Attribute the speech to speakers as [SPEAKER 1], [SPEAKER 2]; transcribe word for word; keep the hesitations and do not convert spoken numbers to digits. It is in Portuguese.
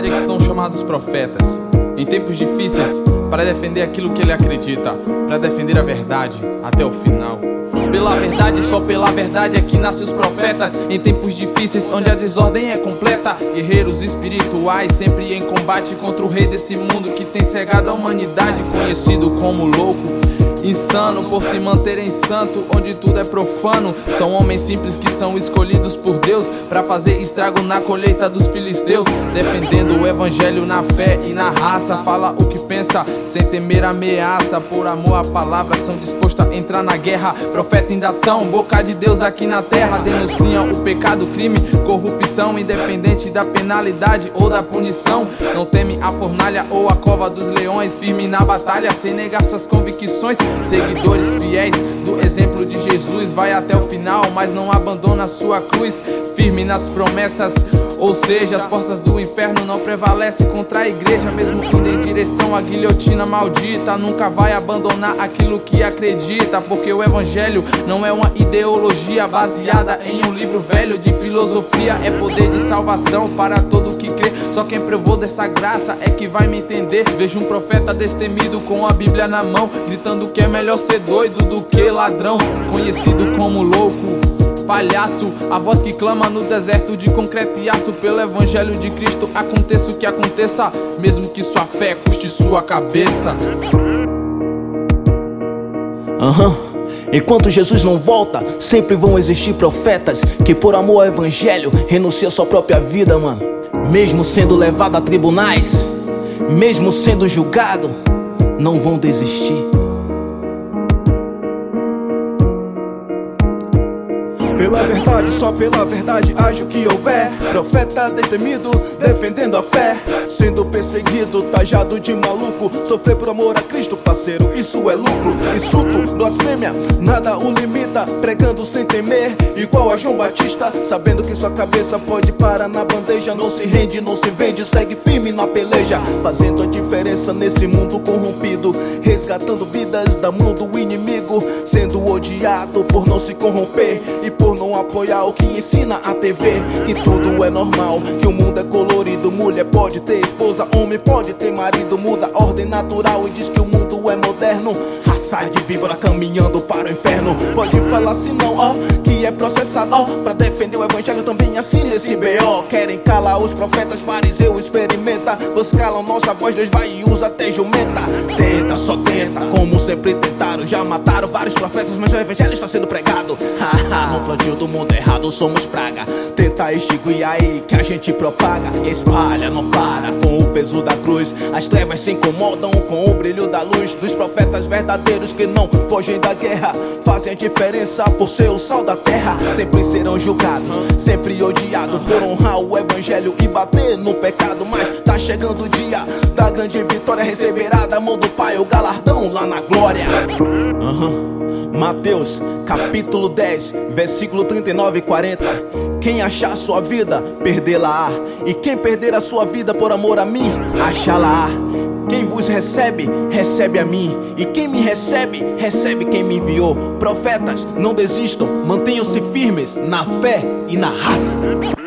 [SPEAKER 1] verdade é que são chamados profetas em tempos difíceis para defender aquilo que ele acredita, para defender a verdade até o final. Pela verdade, só pela verdade é que nascem os profetas. Em tempos difíceis, onde a desordem é completa, guerreiros espirituais sempre em combate contra o rei desse mundo que tem cegado a humanidade, conhecido como louco, insano por se manterem santo, onde tudo é profano. São homens simples que são escolhidos por Deus pra fazer estrago na colheita dos filisteus, defendendo o evangelho na fé e na raça. Fala o que pensa sem temer ameaça, por amor à palavra são dispostos a entrar na guerra. Profeta em ação, boca de Deus aqui na terra, denunciam o pecado, crime, corrupção, independente da penalidade ou da punição. Não teme a fornalha ou a cova dos leões, firme na batalha sem negar suas convicções. Seguidores fiéis do exemplo de Jesus, vai até o final, mas não abandona sua cruz, firme nas promessas. Ou seja, as portas do inferno não prevalecem contra a igreja, mesmo indo em direção à guilhotina maldita. Nunca vai abandonar aquilo que acredita, porque o evangelho não é uma ideologia baseada em um livro velho de filosofia. É poder de salvação para todo que crê. Só quem provou dessa graça é que vai me entender. Vejo um profeta destemido com a Bíblia na mão, gritando que é melhor ser doido do que ladrão, conhecido como louco, palhaço, a voz que clama no deserto de concreto e aço. Pelo evangelho de Cristo aconteça o que aconteça, mesmo que sua fé custe sua cabeça.
[SPEAKER 2] Aham uhum. Enquanto Jesus não volta, sempre vão existir profetas que por amor ao evangelho renunciam sua própria vida, mano. Mesmo sendo levado a tribunais, mesmo sendo julgado, não vão desistir.
[SPEAKER 3] Pela verdade, só pela verdade age o que houver. Profeta destemido, defendendo a fé, sendo perseguido, tajado de maluco. Sofrer por amor a Cristo, parceiro, isso é lucro. Insulto, blasfêmia, nada o limita, pregando sem temer, igual a João Batista, sabendo que sua cabeça pode parar na bandeja. Não se rende, não se vende, segue firme na peleja, fazendo a diferença nesse mundo corrompido, resgatando vidas da mão do inimigo, sendo odiado por não se corromper e por não apoiar o que ensina a T V. Que tudo é normal, que o mundo é colorido, mulher pode ter esposa, homem pode ter marido. Muda a ordem natural e diz que o mundo é moderno. Raça de víbora caminhando para o inferno. Pode falar assim não, ó, que é processado, ó, pra defender o evangelho também assina esse B O. Querem calar os profetas, fariseu experimenta. Você calam nossa voz, Deus vai e usa até jumenta. Tenta, só tenta, como sempre tentaram. Já mataram vários profetas, mas o evangelho está sendo pregado. Haha, no plantio do mundo errado somos praga. Tenta extinguir aí que a gente propaga. Espalha, não para com o peso da cruz. As trevas se incomodam com o brilho da luz dos profetas verdadeiros que não fogem da guerra, fazem a diferença por ser o sal da terra. Sempre serão julgados, sempre odiados por honrar o evangelho e bater no pecado. Mas tá chegando o dia da grande vitória, receberá da mão do Pai o galardão lá na glória. Uhum. Mateus capítulo dez, versículo trinta e nove e quarenta. Quem achar sua vida, perdê-la-á, e quem perder a sua vida por amor a mim, achá-la-á. Quem vos recebe, recebe a mim, e quem me recebe, recebe quem me enviou. Profetas, não desistam, mantenham-se firmes na fé e na raça.